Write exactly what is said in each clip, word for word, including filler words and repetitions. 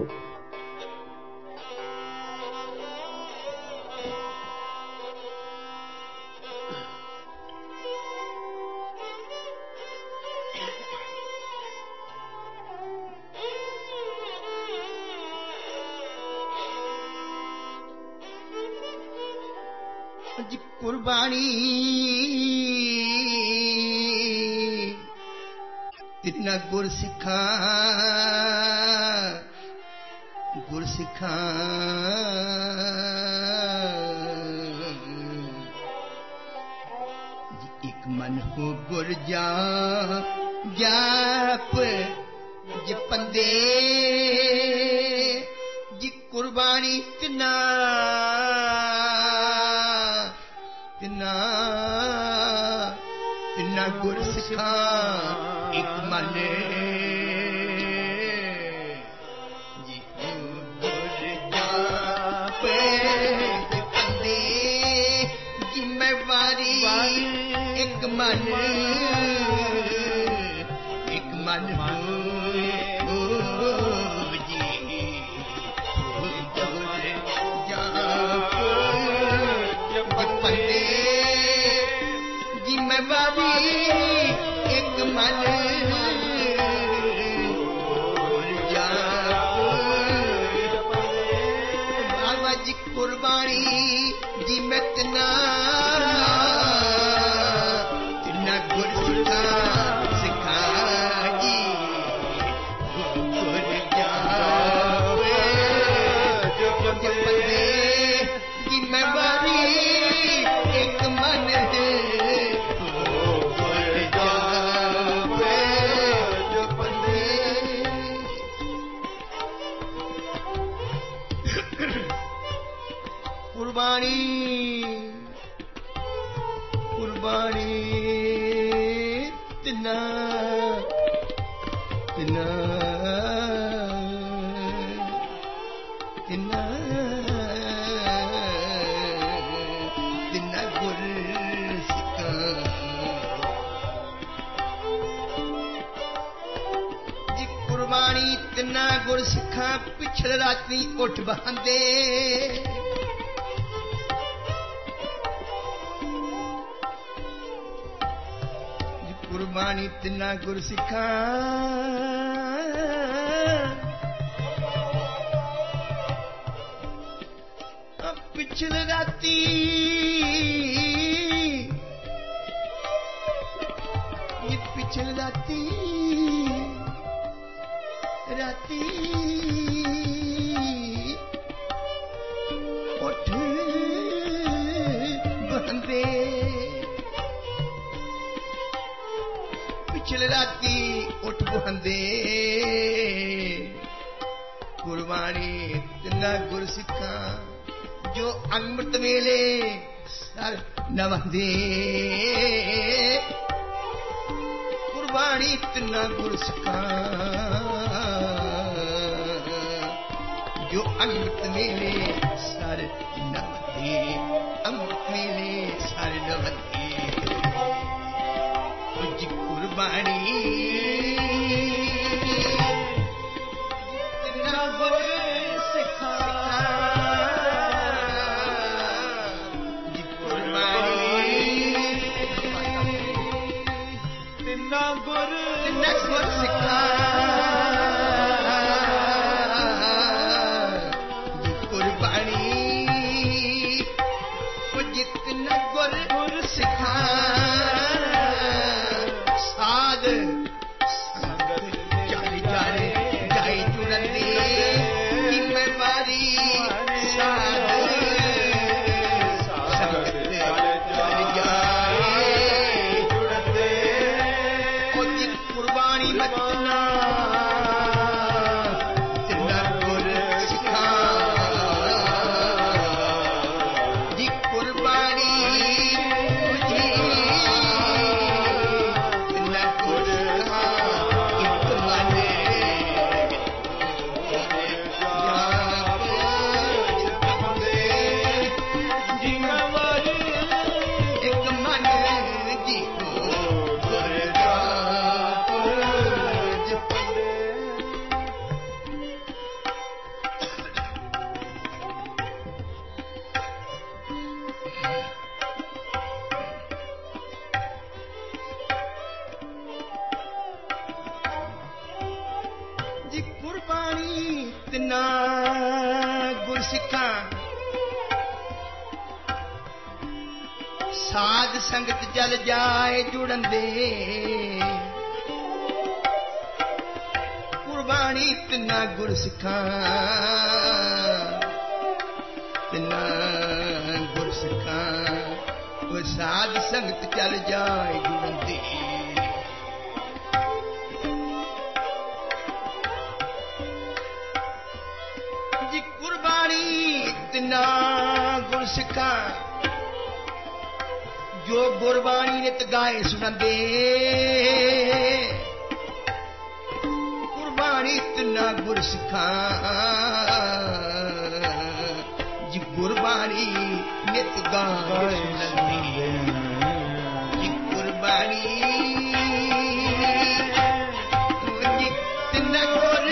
कुर्बानी तितना गुर सिखा गुर सिखा एक मन हो गुर जा जाप जपंदे जी कुर्बानी तिना तिना तिना गुर सिखा एक मन जी गुर जाप जपंदे जिम्मेवारी एक मन एक मन हो जी गुर जाप जपंदे जिम्मेवारी एक मन बाबा जी कुर्बानी जी मैं तना तना गुर सिखा सिखा जी गुर जाप जपंदे जिम्मेवारी एक मन कुर्बानी कुर्बानी तना तना तना तना गुर सिखा जी कुर्बानी तना गुर सिखा पिछले राती उठ बहांदे कुर्बानी तिना गुर सिखा पिछले राती ये पिछले राती राती उठ बंदे पिछले राती उठ बहंदे कुर्बानी तिना गुर सिखा जो अमृत वेले सर नवंदे कुर्बानी तिना गुर सिखा जो अमृत वेले सर नवंदे अमृत वेले सर नवंदे कुर्बानी तिना गुर सिखा जी कुर्बानी तिना गुर तिना गुर सिखा जी कुर्बानी जितना गुर गुर सिखा साध संगत जारी जारे जाई जुड़ंदे जिम्मेवारी साध संगत जारी जारे जुड़ंदे और कुर्बानी मत साध संगत जल जाए जुड़न दे कुर्बानी तिना गुर सिखा तिना गुर सिखा वो साध संगत चल जाए जुड़न दे जी कुर्बानी तिना गुर सिखा जो गुरबाणी नित गाए सुनंदे कुर्बानी तिना गुर सिखा जी गुरबाणी नित गाए सुनंदे जी कुर्बानी जी तिना गुर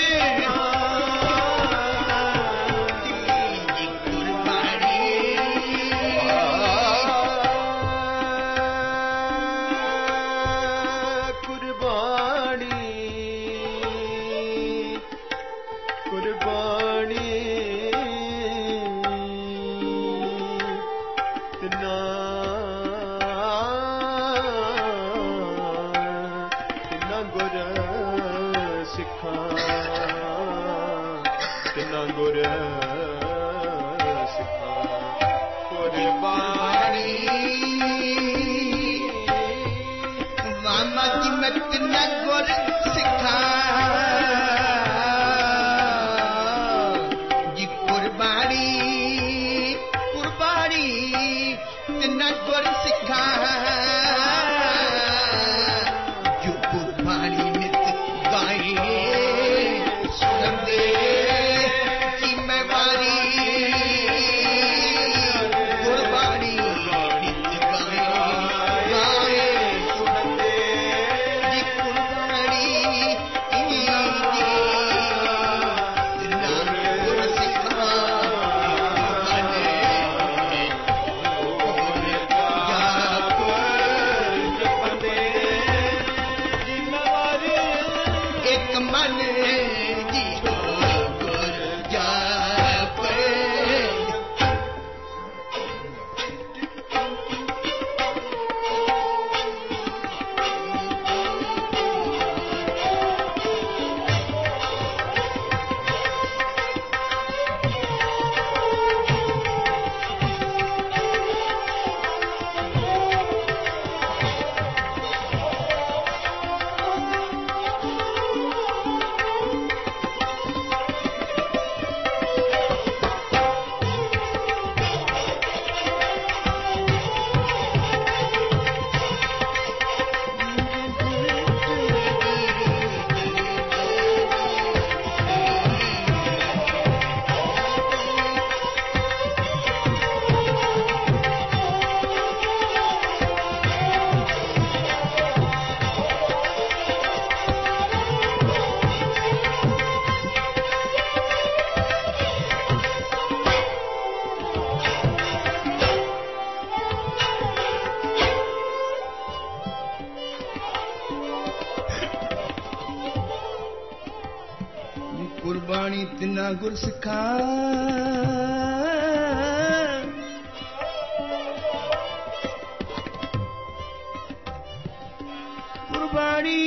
तिना गुर सिखा कुर्बानी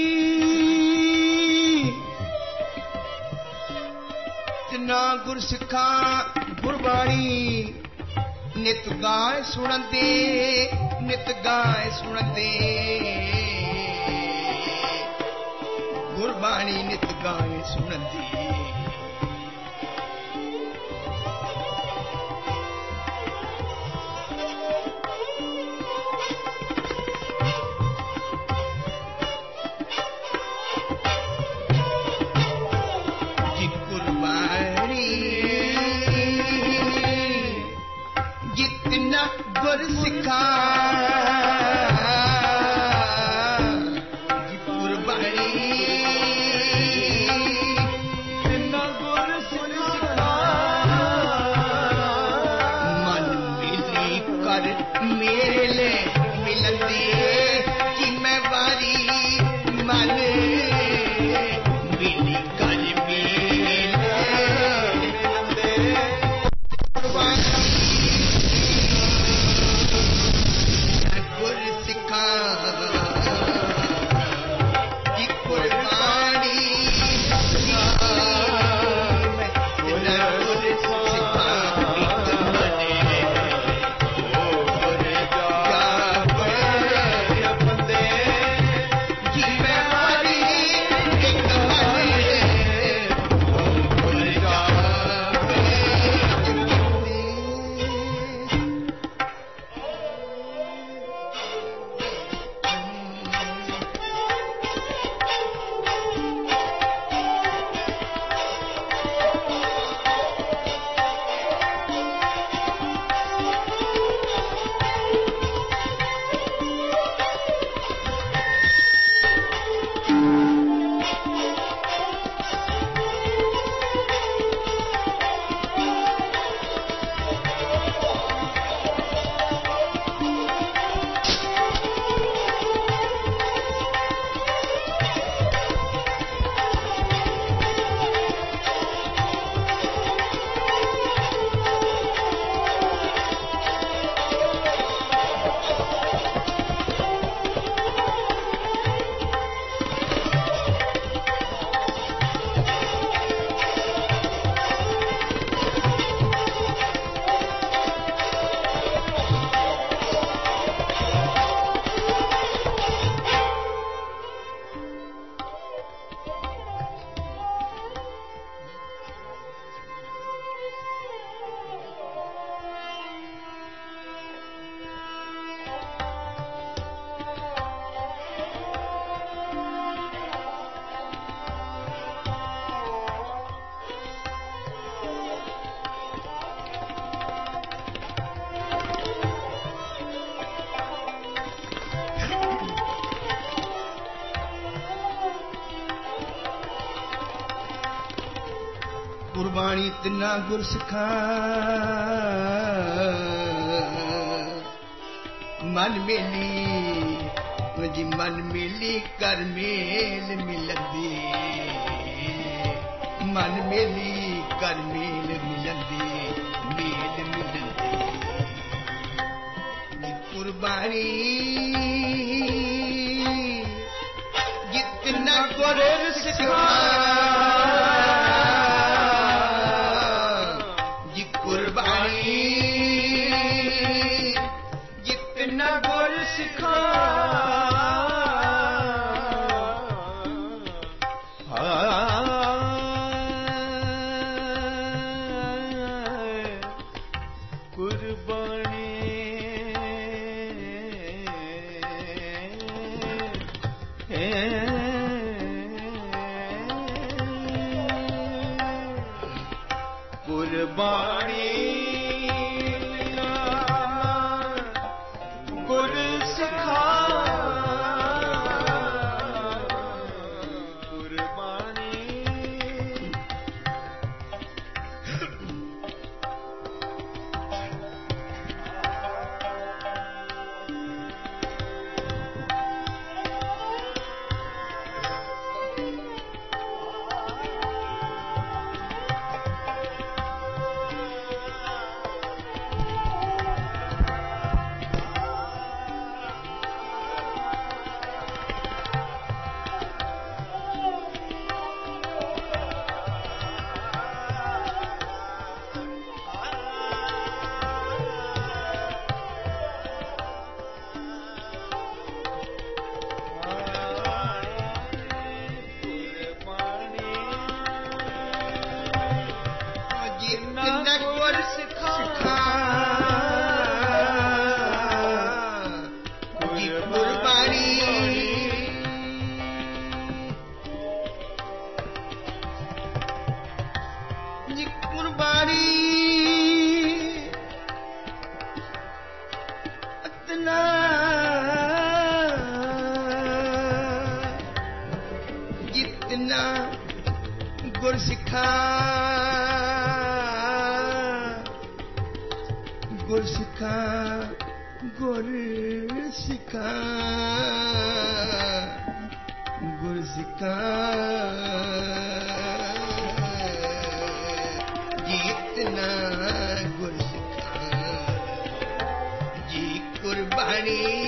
तिना गुर सिखा गुरबाणी नित गाए सुनंदे नित गाए सुनंदे गुरबाणी नित गाए सुनंदे गुर सिखा जी कुर्बानी तिना गुर सिखा मन मिली कर मेरे ले मिलंदी कि मैं वारी मन मिली कर मेरे मिलंदे जितना गुरसिखा मन मेली जी मन मेली कर मेल मिलंदी मन मेली कर मेल मिलंदी मेल मिलंदी जी कुर्बानी जितना गुरसिखा जी कुर्बानी जितना गुरसिखा कुर्बानी गुरसिखा कुर्बानी जितना गुरसिखा गुरसिखा गुरसिखा गुरसिखा जितना गुरसिखा जी कुर्बानी